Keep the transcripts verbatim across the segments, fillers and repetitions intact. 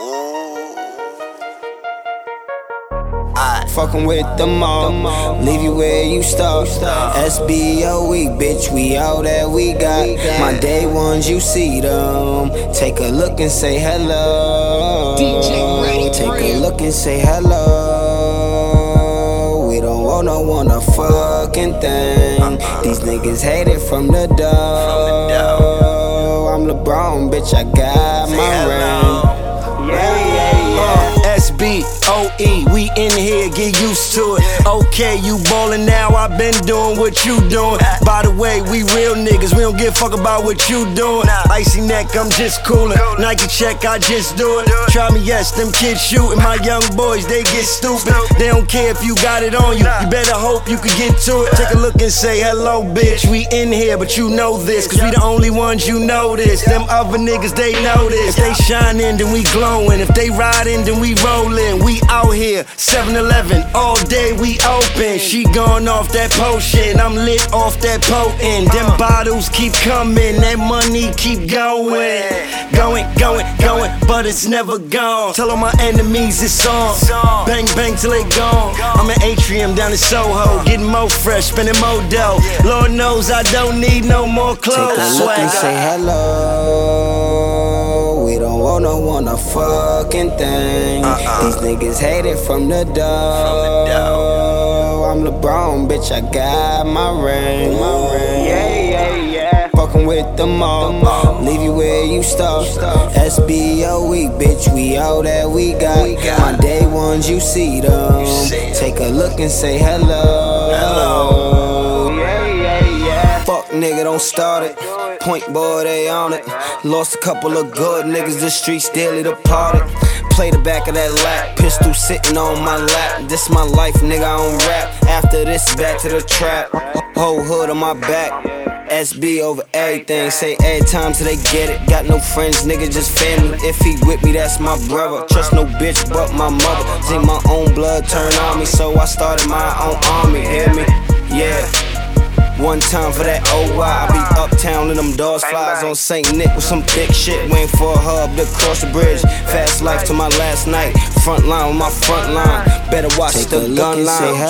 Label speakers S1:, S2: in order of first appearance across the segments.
S1: Fucking with them all, leave you where you start. S B O E, bitch, we all that we got. My day ones, you see them. Take a look and say hello. Take a look and say hello. We don't want no one a fucking thing. These niggas hate it from the door. I'm LeBron, bitch, I got my ring. Yeah, yeah, yeah.
S2: S B O E, we in here, get used to it. Okay, you ballin' now, I been doing what you doing. By the way, we real niggas, we don't give a fuck about what you doing. Icy neck, I'm just coolin'. Nike check, I just do it. Try me, yes, them kids shootin'. My young boys, they get stupid. They don't care if you got it on you. You better hope you can get to it. Take a look and say hello, bitch. We in here, but you know this, cause we the only ones you notice. Them other niggas, they know this. If they shinin', then we glowin'. If they riding, then we rollin'. We out here, seven eleven, all day we open. She gone off that potion, I'm lit off that potent. Them bottles keep coming, that money keep going. Going, going, going, but it's never gone. Tell all my enemies it's on. Bang, bang till they gone. I'm in Atrium down in Soho, getting more fresh, spending more dough. Lord knows I don't need no more clothes.
S1: Take a look and say hello. We don't want no one a fucking thing. Uh-uh. These niggas hate it from the door. I'm LeBron, bitch, I got my ring. My ring. Yeah, yeah, yeah. Fucking with them all, leave you where you start. S B O E, bitch, we all that we got. My day ones, you see them. Take a look and say hello. Yeah, yeah, yeah. Fuck nigga, don't start it. Point boy, they on it. Lost a couple of good niggas, the streets daily departed. Play the back of that lap, pistol sitting on my lap. This my life, nigga, I don't rap. After this, back to the trap. Whole hood on my back. S B over everything, say every time till they get it. Got no friends, nigga, just family. If he with me, that's my brother. Trust no bitch but my mother. Think my own blood turn on me, so I started my own army. Hear me? Yeah. One time for that O Y, I be uptown in them doors flies on Saint Nick with some thick shit, waiting for a hub to cross the bridge. Fast life to my last night, front line with my front line. Better watch Take the gun line. Say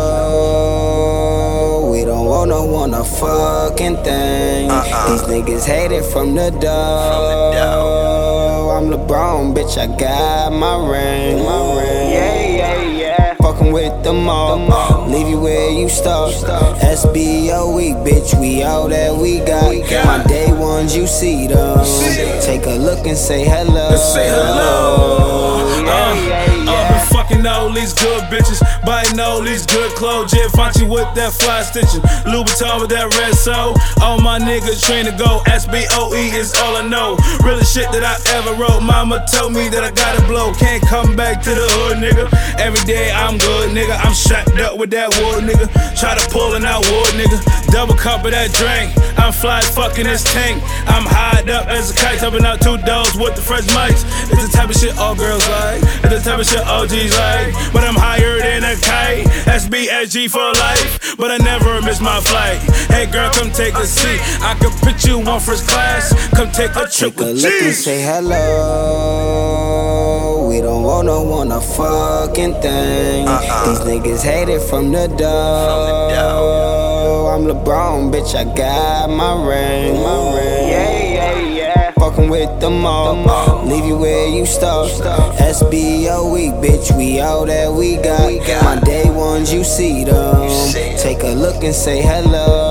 S1: hello. We don't want no one a fucking thing. Uh-uh. These niggas hate it from the door. I'm LeBron, bitch, I got my ring. My ring. Yeah, yeah, yeah. Fucking with them all, leave you where you start. S B O E, bitch, we all that we got. My day ones, you see them. Take a look and say hello.
S3: Say hello. Uh, I've been fucking all these good bitches, buying all these good clothes. Jet Fonchi with that fly stitching, Louboutin with that red sole. All my niggas train to go. S B O E is all I know. Realest shit that I ever wrote. Mama told me that I gotta blow. Can't come back to the hood, nigga. Every day I'm good, nigga. I'm strapped up with that wood, nigga. Try to pullin' out wood, nigga. Double cup of that drink. I'm fly fucking this tank. I'm high up as a kite, topping out two doors with the fresh mics. It's the type of shit all girls like. It's the type of shit O Gs like. But I'm higher than a kite. S B S G for life. But I never miss my flight. Hey girl, come take a seat. I could put you on first class. Come take a trip
S1: Take a
S3: with
S1: look and
S3: G's.
S1: say hello. We don't want no one a fucking thing. Uh-uh. These niggas hate it from the door. I'm LeBron, bitch, I got my ring. My ring. Yeah, yeah, yeah. Fucking with them all, leave you where you start. S B O E, bitch, we all that we got. My day ones, you see them. Take a look and say hello.